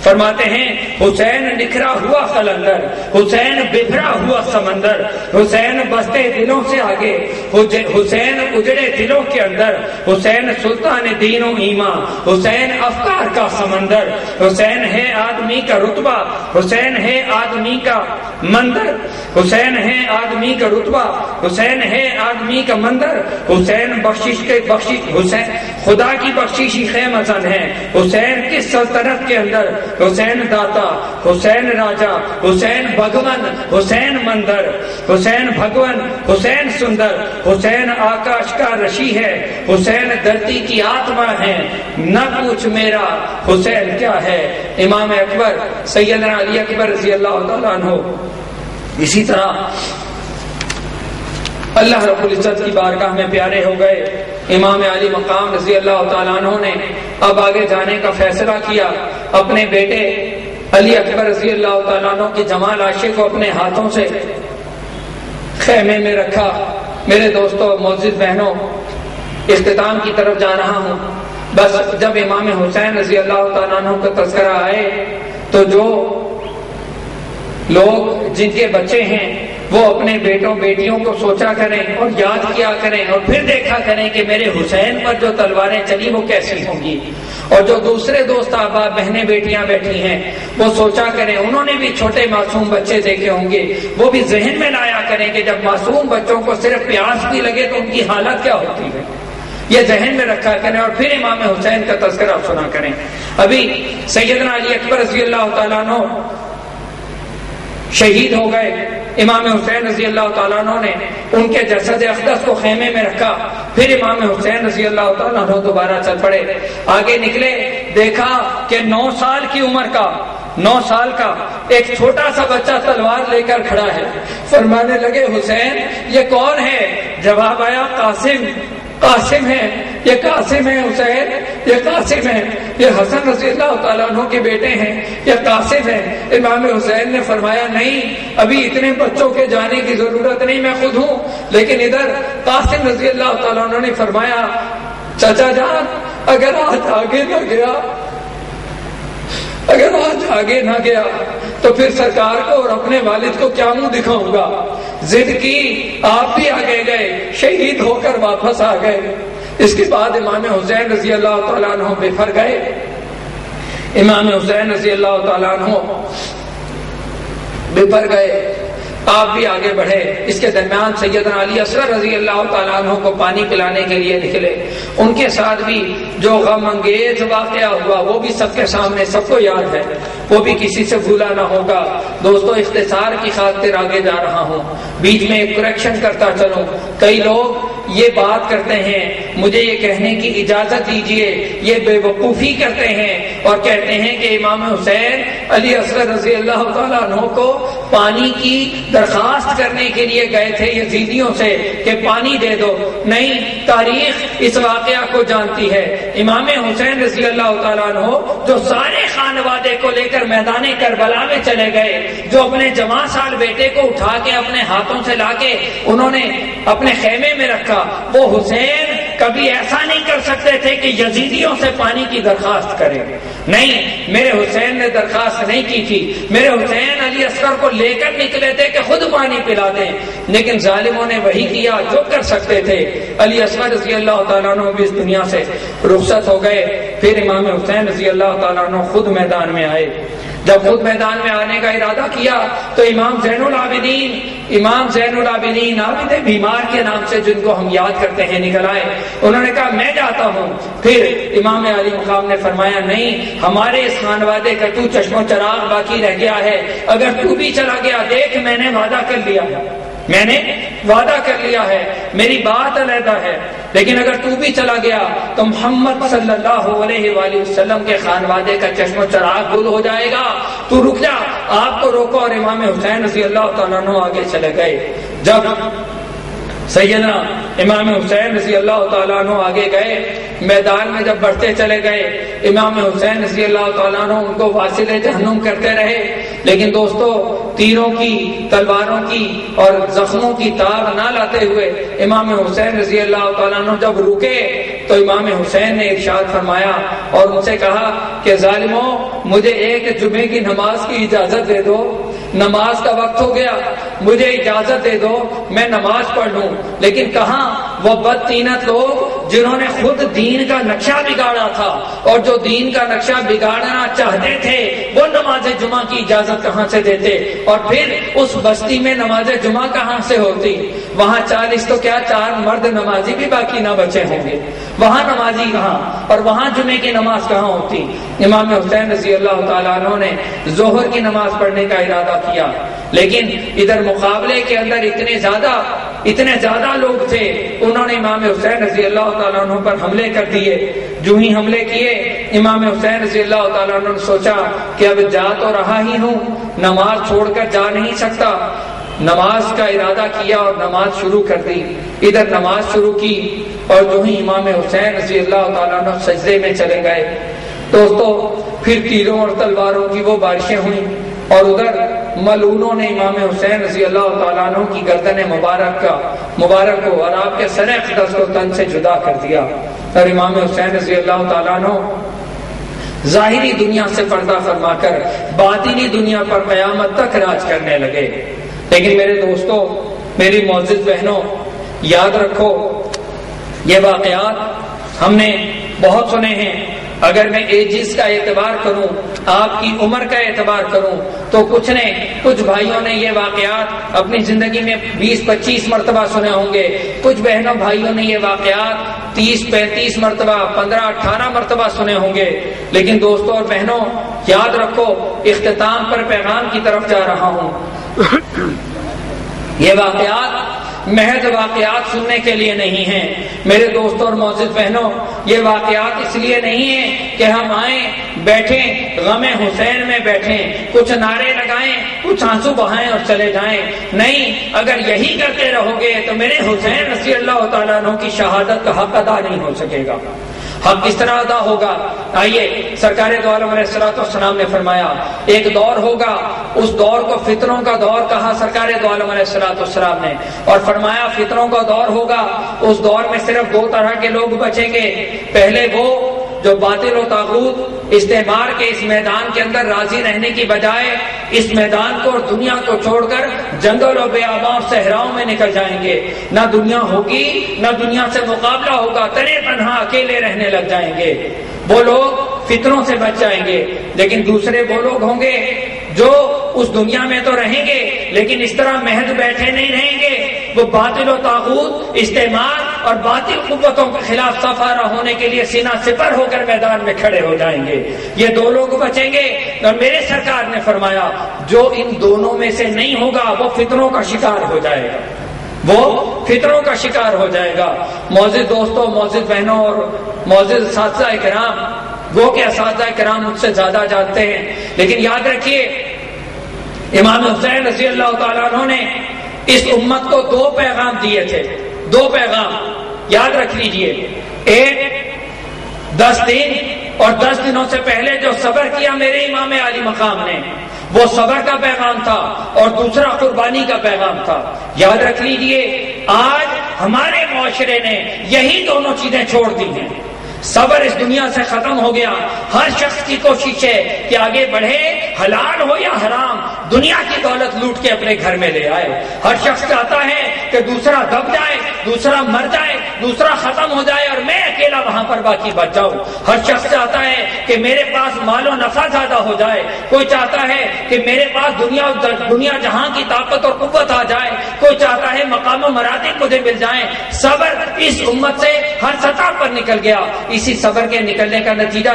A: فرماتے ہیں حسین نکھرا ہوا قلندر، حسین بکھرا ہوا سمندر، حسین بستے دلوں سے آگے، حسین اجڑے دلوں کے اندر، حسین سلطان دین و ایمان، حسین افکار کا سمندر، حسین ہے آدمی کا رتبہ، حسین ہے آدمی کا مندر، حسین ہے آدمی کا رتبہ، حسین ہے آدمی کا مندر، حسین حسین خدا کی بخششی خیم ازن ہے، حسین کس سلطنت کے اندر، حسین داتا، حسین راجا، حسین بھگون، حسین مندر، حسین بھگون، حسین سندر، حسین آکاش کا رشی ہے، حسین دھرتی کی آتما ہے، نہ پوچھ میرا حسین کیا ہے۔ امام اکبر سیدنا علی اکبر رضی اللہ تعالیٰ عنہ اسی طرح اللہ رب العزت کی بارگاہ میں پیارے ہو گئے۔ امام علی مقام رضی اللہ تعالیٰ عنہ نے اب آگے جانے کا فیصلہ کیا، اپنے بیٹے علی اکبر رضی اللہ تعالیٰ عنہ کی جمال عائشہ کو اپنے ہاتھوں سے خیمے میں رکھا۔ میرے دوستوں، معزز بہنوں، اختتام کی طرف جا رہا ہوں۔ بس جب امام حسین رضی اللہ تعالیٰ عنہ کا تذکرہ آئے تو جو لوگ جن کے بچے ہیں وہ اپنے بیٹوں بیٹیوں کو سوچا کریں اور یاد کیا کریں اور پھر دیکھا کریں کہ میرے حسین پر جو تلواریں چلی وہ کیسی ہوں گی، اور جو دوسرے دوست احباب بہنیں بیٹیاں بیٹھی ہیں وہ سوچا کریں، انہوں نے بھی چھوٹے معصوم بچے دیکھے ہوں گے، وہ بھی ذہن میں لایا کریں کہ جب معصوم بچوں کو صرف پیاس بھی لگے تو ان کی حالت کیا ہوتی ہے، یہ ذہن میں رکھا کریں اور پھر امام حسین کا تذکرہ سنا کریں۔ ابھی سیدنا علی اکبر رضی اللہ تعالیٰ عنہ شہید ہو گئے، امام حسین رضی اللہ تعالیٰ عنہ نے ان کے جسد اقدس کو خیمے میں رکھا، پھر امام حسین رضی اللہ تعالیٰ عنہ دوبارہ چل پڑے، آگے نکلے، دیکھا کہ 9 سال کی عمر کا 9 سال کا ایک چھوٹا سا بچہ تلوار لے کر کھڑا ہے، فرمانے لگے حسین یہ کون ہے؟ جواب آیا قاسم، قاسم ہے، یہ قاسم ہے حسین، یہ قاسم ہے، یہ حسن رضی اللہ تعالیٰ عنہ کے بیٹے ہیں، یہ قاسم ہے۔ امام حسین نے فرمایا نہیں، ابھی اتنے بچوں کے جانے کی ضرورت نہیں، میں خود ہوں۔ لیکن ادھر قاسم رضی اللہ تعالیٰ عنہ نے فرمایا چچا جان اگر آج آگے نہ گیا، اگر آج آگے نہ گیا تو پھر سرکار کو اور اپنے والد کو کیا منہ دکھاؤں گا؟ ضد کی، آپ بھی آگے گئے، شہید ہو کر واپس آ گئے۔ اس کے بعد امام حسین رضی اللہ تعالیٰ عنہ بفر گئے، امام حسین رضی اللہ تعالیٰ عنہ بفر گئے، آپ بھی آگے بڑھے۔ اس کے درمیان سیدنا علی اصغر رضی اللہ تعالیٰ عنہ کو پانی پلانے کے لیے نکلے، ان کے ساتھ بھی جو غم انگیز واقعہ ہوا وہ بھی سب کے سامنے سب کو یاد ہے، وہ بھی کسی سے بھولا نہ ہوگا۔ دوستو اختصار کی خاطر آگے جا رہا ہوں، بیچ میں ایک کریکشن کرتا چلوں۔ کئی لوگ یہ بات کرتے ہیں، مجھے یہ کہنے کی اجازت دیجیے، یہ بے وقوفی کرتے ہیں اور کہتے ہیں کہ امام حسین علی اصغر رضی اللہ تعالیٰ عنہ کو پانی کی درخواست کرنے کے لیے گئے تھے یزیدیوں سے کہ پانی دے دو۔ نہیں، تاریخ اس واقعہ کو جانتی ہے۔ امام حسین رضی اللہ تعالیٰ عنہ جو سارے خانوادے کو لے کر میدان کربلا میں چلے گئے، جو اپنے جوان سال بیٹے کو اٹھا کے اپنے ہاتھوں سے لا کے انہوں نے اپنے خیمے میں رکھا، وہ حسین کبھی ایسا نہیں کر سکتے تھے کہ یزیدیوں سے پانی کی درخواست کریں۔ نہیں، میرے حسین نے درخواست نہیں کی تھی، میرے حسین علی اصغر کو لے کر نکلے تھے کہ خود پانی پلا دیں، لیکن ظالموں نے وہی کیا جو کر سکتے تھے۔ علی اصغر رضی اللہ تعالیٰ عنہ بھی اس دنیا سے رخصت ہو گئے، پھر امام حسین رضی اللہ تعالیٰ عنہ خود میدان میں آئے۔ جب خود میدان میں آنے کا ارادہ کیا تو امام زین العابدین عابد بیمار کے نام سے جن کو ہم یاد کرتے ہیں نکل آئے، انہوں نے کہا میں جاتا ہوں۔ پھر امام علی مقام نے فرمایا نہیں، ہمارے اس خانوادے کا تو چشم و چراغ باقی رہ گیا ہے، اگر تو بھی چلا گیا دیکھ میں نے وعدہ کر لیا ہے، میں نے وعدہ کر لیا ہے، میری بات علیحدہ ہے، لیکن اگر تو بھی چلا گیا تو محمد صلی اللہ علیہ وآلہ وسلم کے خانوادے کا چشم و چراغ گل ہو جائے گا، تو رک جا۔ آپ کو روکو اور امام حسین رضی اللہ تعالیٰ عنہ آگے چلے گئے۔ جب سیدنا امام حسین رضی اللہ تعالیٰ عنہ آگے گئے، میدان میں جب بڑھتے چلے گئے، امام حسین رضی اللہ تعالیٰ عنہ ان کو واصل جہنم کرتے رہے، لیکن دوستو تیروں کی، تلواروں کی اور زخموں کی تاب نہ لاتے ہوئے امام حسین رضی اللہ تعالیٰ عنہ جب رکے تو امام حسین نے ارشاد فرمایا اور ان سے کہا کہ ظالموں، مجھے ایک جمعے کی نماز کی اجازت دے دو، نماز کا وقت ہو گیا، مجھے اجازت دے دو میں نماز پڑھ لوں۔ لیکن کہاں وہ بدطینت لوگ جنہوں نے خود دین کا نقشہ بگاڑا تھا، اور جو دین کا نقشہ بگاڑنا چاہتے تھے وہ نماز جمعہ کی اجازت کہاں سے دیتے، اور پھر اس بستی میں نماز جمعہ کہاں سے ہوتی؟ وہاں 40 تو کیا 4 مرد نمازی بھی باقی نہ بچے ہوں گے، وہاں نمازی کہاں، اور وہاں جمعے کی نماز کہاں ہوتی؟ امام حسین رضی اللہ تعالیٰ عنہ نے ظہر کی نماز پڑھنے کا ارادہ کیا، لیکن ادھر مقابلے کے اندر اتنے زیادہ لوگ تھے، انہوں نے امام حسین رضی اللہ تعالیٰ عنہ پر حملے کر دیے۔ جو ہی حملے کیے، امام حسین رضی اللہ تعالیٰ عنہ نے سوچا کہ اب جا تو رہا ہی ہوں، نماز چھوڑ کر جا نہیں سکتا، نماز کا ارادہ کیا اور نماز شروع کر دی۔ ادھر نماز شروع کی اور جو ہی امام حسین رضی اللہ تعالیٰ عنہ سجدے میں چلے گئے، دوستو پھر تیروں اور تلواروں کی وہ بارشیں ہوئیں، اور ادھر ملعونوں نے امام حسین رضی اللہ تعالیٰ عنہ کی گردن مبارک کو اور آپ کے سر اقدس کو تن سے جدا کر دیا، اور امام حسین رضی اللہ تعالیٰ عنہ ظاہری دنیا سے پردہ فرما کر باطنی دنیا پر قیامت تک راج کرنے لگے۔ لیکن میرے دوستوں، میری معزز بہنوں، یاد رکھو یہ واقعات ہم نے بہت سنے ہیں۔ اگر میں ایجز کا اعتبار کروں، آپ کی عمر کا اعتبار کروں، تو کچھ بھائیوں نے یہ واقعات اپنی زندگی میں 20-25 مرتبہ سنے ہوں گے، کچھ بہنوں بھائیوں نے یہ واقعات 30-35 مرتبہ، 15-18 مرتبہ سنے ہوں گے۔ لیکن دوستوں اور بہنوں، یاد رکھو، اختتام پر پیغام کی طرف جا رہا ہوں۔ یہ واقعات محض واقعات سننے کے لیے نہیں ہیں میرے دوستوں اور معزز بہنوں، یہ واقعات اس لیے نہیں ہیں کہ ہم آئیں بیٹھیں غم حسین میں بیٹھیں، کچھ نعرے لگائیں، کچھ آنسو بہائیں اور چلے جائیں۔ نہیں، اگر یہی کرتے رہو گے تو میرے حسین رضی اللہ تعالیٰ عنہ کی شہادت کا حق ادا نہیں ہو سکے گا۔ حق کس طرح ادا ہوگا؟ آئیے، سرکار دو عالم علیہ الصلوۃ والسلام نے فرمایا ایک دور ہوگا، اس دور کو فتنوں کا دور کہا سرکار دو عالم علیہ الصلوۃ والسلام نے، اور فرمایا فتنوں کا دور ہوگا، اس دور میں صرف 2 طرح کے لوگ بچیں گے۔ پہلے وہ جو باطل و طاغوت استعمار کے اس میدان کے اندر راضی رہنے کی بجائے اس میدان کو اور دنیا کو چھوڑ کر جنگل و بیاباں اور صحراؤں میں نکل جائیں گے، نہ دنیا ہوگی نہ دنیا سے مقابلہ ہوگا، تنے تنہا اکیلے رہنے لگ جائیں گے، وہ لوگ فتنوں سے بچ جائیں گے۔ لیکن دوسرے وہ لوگ ہوں گے جو اس دنیا میں تو رہیں گے لیکن اس طرح محض بیٹھے نہیں رہیں گے، وہ باطل و طاغوت استعمار اور باطل قوتوں کے خلاف صفارہ ہونے کے لیے سینہ سپر ہو کر میدان میں کھڑے ہو جائیں گے۔ یہ 2 لوگ بچیں گے، اور میرے سرکار نے فرمایا جو ان دونوں میں سے نہیں ہوگا وہ فتنوں کا شکار ہو جائے گا، وہ فتنوں کا شکار ہو جائے گا۔ معزز دوستوں، معزز بہنوں اور معزز اساتذہ کرام، وہ کہ اساتذہ کرام مجھ سے زیادہ جانتے ہیں، لیکن یاد رکھیے امام حسین رضی اللہ تعالیٰ عنہ نے اس امت کو 2 پیغام دیے تھے، 2 پیغام یاد رکھ لیجئے۔ ایک 10 دن اور 10 دنوں سے پہلے جو صبر کیا میرے امام عالی مقام نے، وہ صبر کا پیغام تھا، اور دوسرا قربانی کا پیغام تھا۔ یاد رکھ لیجئے آج ہمارے معاشرے نے یہی دونوں چیزیں چھوڑ دی ہیں۔ صبر اس دنیا سے ختم ہو گیا، ہر شخص کی کوشش ہے کہ آگے بڑھے، حلال ہو یا حرام، دنیا کی دولت لوٹ کے اپنے گھر میں لے آئے۔ ہر شخص چاہتا ہے کہ دوسرا دب جائے، دوسرا مر جائے، دوسرا ختم ہو جائے اور میں اکیلا وہاں پر باقی بچ جاؤں۔ ہر شخص چاہتا ہے کہ میرے پاس مال و نفع زیادہ ہو جائے، کوئی چاہتا ہے کہ میرے پاس دنیا جہاں کی طاقت اور قوت آ جائے، کوئی چاہتا ہے مقام و مراتب مجھے مل جائیں۔ صبر اس امت سے ہر سطح پر نکل گیا۔ اسی صبر کے نکلنے کا نتیجہ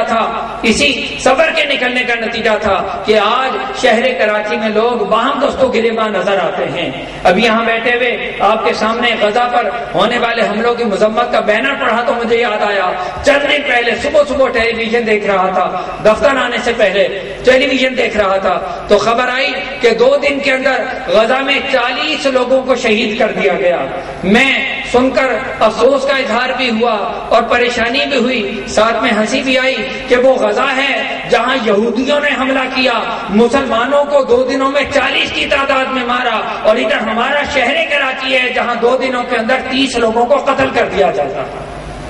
A: تھا کہ آج شہر کراچی میں لوگ باہم دوستوں گریباں نظر آتے ہیں۔ ابھی یہاں بیٹھے ہوئے آپ کے سامنے غزہ پر ہونے والے حملوں کی مذمت کا بینر پڑھا تو مجھے یاد آیا، چند دن پہلے صبح ٹیلی ویژن دیکھ رہا تھا، دفتر آنے سے پہلے ٹیلی ویژن دیکھ رہا تھا تو خبر آئی کہ 2 دن کے اندر غزہ میں 40 لوگوں کو شہید کر دیا گیا۔ میں سن کر افسوس کا اظہار بھی ہوا اور پریشانی بھی ہوئی، ساتھ میں ہنسی بھی آئی کہ وہ غزہ ہے جہاں یہودیوں نے حملہ کیا، مسلمانوں کو 2 دنوں میں 40 کی تعداد میں مارا، اور ادھر ہمارا شہر کراچی ہے جہاں 2 دنوں کے اندر 30 لوگوں کو قتل کر دیا جاتا ہے۔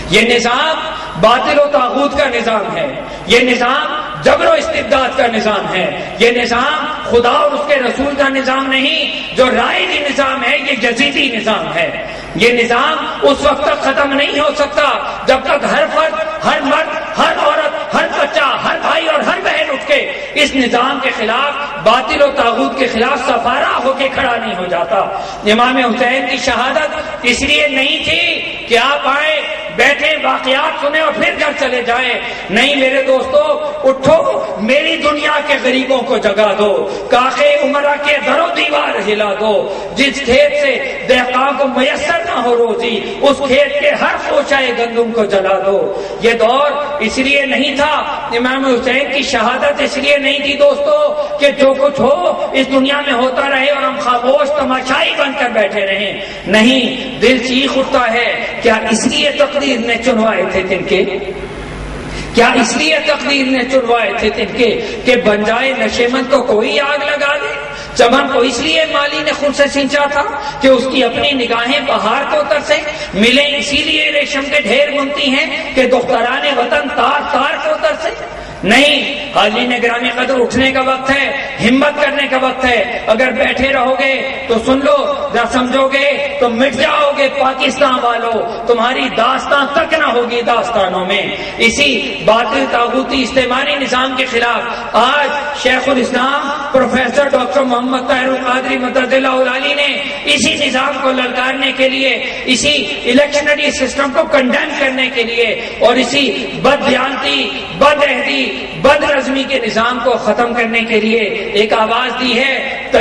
A: یہ نظام باطل و طاغوت کا نظام ہے، یہ نظام جبر و استبداد کا نظام ہے، یہ نظام خدا اور اس کے رسول کا نظام نہیں، جو رائجی نظام ہے یہ یزیدی نظام ہے۔ یہ نظام اس وقت تک ختم نہیں ہو سکتا جب تک ہر فرد، ہر مرد، ہر عورت، ہر بچہ، ہر بھائی اور ہر بہن اٹھ کے اس نظام کے خلاف، باطل و طاغوت کے خلاف سفارہ ہو کے کھڑا نہیں ہو جاتا۔ امام حسین کی شہادت اس لیے نہیں تھی کہ آپ آئے، بیٹھے، واقعات سنیں اور پھر گھر چلے جائیں، نہیں میرے دوستو، اٹھو، میری دنیا کے غریبوں کو جگا دو، کاخے عمرہ کے در و دیوار ہلا دو، جس کھیت سے دہقان کو میسر نہ ہو روزی، اس کھیت کے ہر خوشائے گندم کو جلا دو۔ یہ دور اس لیے نہیں تھا، امام حسین کی شہادت اس لیے نہیں تھی دوستو کہ جو کچھ ہو اس دنیا میں ہوتا رہے اور ہم خاموش تماشائی بن کر بیٹھے رہیں، نہیں، دل چیخ اٹھتا ہے، کیا اس لیے تقدیر نے چنوائے تھے تنکے؟ کیا اس لیے تقدیر نے چنوائے تھے تنکے کہ بن جائے نشیمن تو کوئی آگ لگا دے؟ چمن کو اس لیے مالی نے خود سے سینچا تھا کہ اس کی اپنی نگاہیں بہار کو ترسے، ملیں اسی لیے ریشم کے ڈھیر بنتی ہیں کہ دختران وطن تار تار کو ترسے؟ نہیں، حاجی نے گرامی قدر اٹھنے کا وقت ہے، ہمت کرنے کا وقت ہے۔ اگر بیٹھے رہو گے تو سن لو، نہ سمجھو گے تو مٹ جاؤ گے پاکستان والو، تمہاری داستان تک نہ ہوگی داستانوں میں۔ اسی باطل طاغوتی استعماری نظام کے خلاف آج شیخ الاسلام پروفیسر ڈاکٹر محمد طاہر القادری مدد اللہ علی نے اسی نظام کو للکارنے کے لیے، اسی الیکشنری سسٹم کو کنڈیم کرنے کے لیے اور اسی بددیانتی، بد عہدی، بد رزمی کے نظام کو ختم کرنے کے لیے ایک آواز دی ہے۔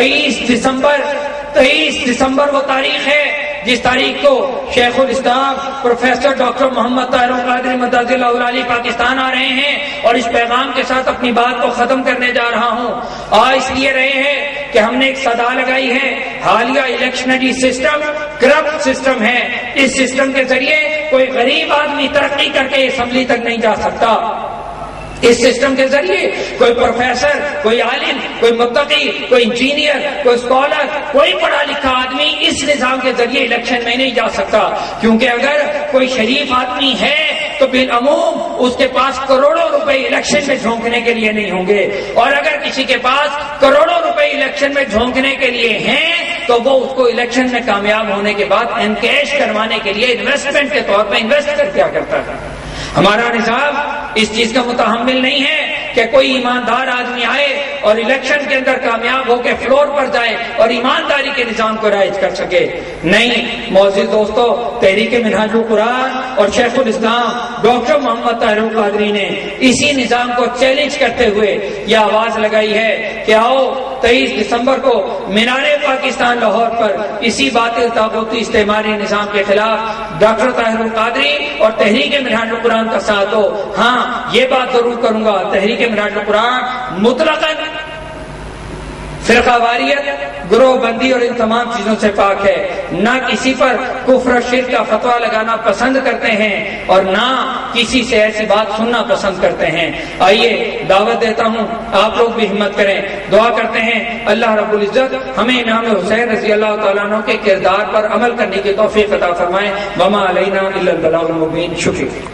A: 23 دسمبر وہ تاریخ ہے جس تاریخ کو شیخ الاسلام پروفیسر ڈاکٹر محمد طاہر القادری مدد اللہ علی پاکستان آ رہے ہیں، اور اس پیغام کے ساتھ اپنی بات کو ختم کرنے جا رہا ہوں۔ اس لیے رہے ہیں کہ ہم نے ایک صدا لگائی ہے، حالیہ الیکشنری سسٹم کرپٹ سسٹم ہے، اس سسٹم کے ذریعے کوئی غریب آدمی ترقی کر کے اسمبلی تک نہیں جا سکتا۔ اس سسٹم کے ذریعے کوئی پروفیسر، کوئی عالم، کوئی متقی، کوئی انجینئر، کوئی اسکالر، کوئی پڑھا لکھا آدمی اس نظام کے ذریعے الیکشن میں نہیں جا سکتا، کیونکہ اگر کوئی شریف آدمی ہے تو بالعموم اس کے پاس کروڑوں روپے الیکشن میں جھونکنے کے لیے نہیں ہوں گے، اور اگر کسی کے پاس کروڑوں روپے الیکشن میں جھونکنے کے لیے ہیں تو وہ اس کو الیکشن میں کامیاب ہونے کے بعد انکیش کروانے کے لیے انویسٹمنٹ کے طور پہ انویسٹ کر کیا کرتا ہے۔ ہمارا نظام اس چیز کا متحمل نہیں ہے کہ کوئی ایماندار آدمی آئے اور الیکشن کے اندر کامیاب ہو کے فلور پر جائے اور ایمانداری کے نظام کو رائج کر سکے۔ نہیں معزز دوستو، تحریک منہاج القرآن اور شیخ الاسلام ڈاکٹر محمد طاہر القادری نے اسی نظام کو چیلنج کرتے ہوئے یہ آواز لگائی ہے کہ آؤ 23 دسمبر کو مینار پاکستان لاہور پر اسی باطل طاغوتی استعماری نظام کے خلاف ڈاکٹر طاہر القادری اور تحریک منہاج القرآن کا ساتھ ہو۔ ہاں یہ بات ضرور کروں گا، تحریک منہاج القرآن مطلقاً فرقہ واریت، گروہ بندی اور ان تمام چیزوں سے پاک ہے، نہ کسی پر کفر و شرک کا فتویٰ لگانا پسند کرتے ہیں اور نہ کسی سے ایسی بات سننا پسند کرتے ہیں۔ آئیے دعوت دیتا ہوں، آپ لوگ بھی ہمت کریں، دعا کرتے ہیں اللہ رب العزت ہمیں امام حسین رضی اللہ تعالیٰ عنہ کے کردار پر عمل کرنے کی توفیق عطا فرمائے۔ وما علینا الا البلاغ المبین۔ شکریہ۔